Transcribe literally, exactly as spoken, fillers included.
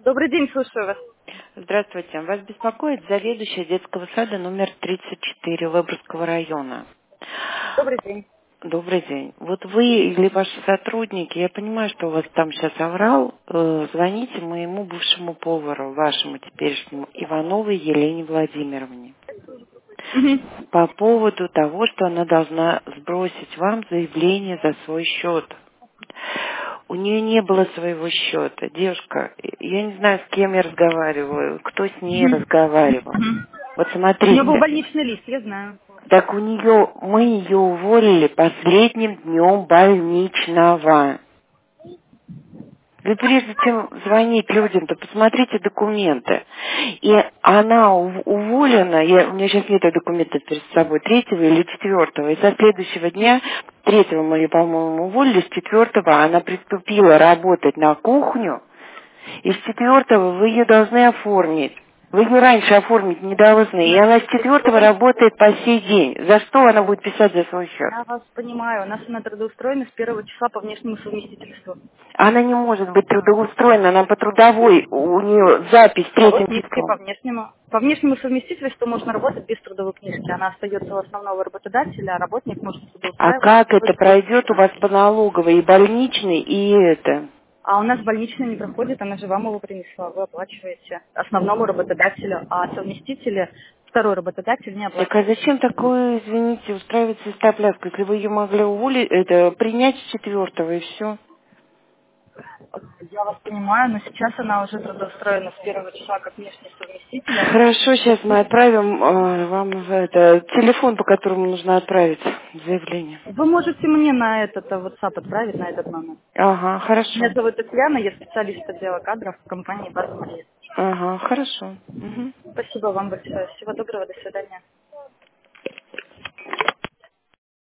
Добрый день, слушаю вас. Здравствуйте. Вас беспокоит заведующая детского сада номер тридцать четыре Выборгского района. Добрый день. Добрый день. Вот вы или ваши сотрудники, я понимаю, что у вас там сейчас оврал, э, звоните моему бывшему повару, вашему теперешнему, Ивановой Елене Владимировне, Мгм. по поводу того, что она должна сбросить вам заявление за свой счет. У нее не было своего счета. Девушка, я не знаю, с кем я разговариваю, кто с ней Мгм. разговаривал. Мгм. Вот У нее был смотрите, больничный лист, я знаю. так у нее, мы ее уволили последним днем больничного. Вы прежде чем звонить людям, то посмотрите документы. И она ув- уволена, я, у меня сейчас нет документов перед собой, третьего или четвертого. И со следующего дня, третьего мы ее, по-моему, уволили, с четвертого она приступила работать на кухню, и с четвертого вы ее должны оформить. Вы ее раньше оформить не должны. И она с четвертого работает по сей день. За что она будет писать за свой счет? Я вас понимаю. У нас она трудоустроена с первого числа по внешнему совместительству. Она не может быть трудоустроена, она по трудовой, у нее запись А вот третьим книжки по числом. внешнему. По внешнему совместительству можно работать без трудовой книжки. Она остается у основного работодателя, а работник может А трудоустраиваться как это только без пройдет у нее. вас по налоговой и больничной, и это? А у нас больничный не проходит, она же вам его принесла. Вы оплачиваете основному работодателю, а совместителя второй работодатель не Так а оплачивает. зачем такое, извините, устраивать свистопляску, если вы ее могли уволить, это принять с четвертого и все? Я вас понимаю, но сейчас она уже трудоустроена с первого числа как внешний совместитель. Она Хорошо, сейчас мы будет- отправим э, вам это, телефон, по которому нужно отправить заявление. Вы можете мне на этот э, WhatsApp отправить, на этот номер. Ага, Меня хорошо. зовут Татьяна, я специалист отдела кадров в компании «База Мария». Ага, хорошо. Мгм. Спасибо вам большое. Всего доброго, до свидания.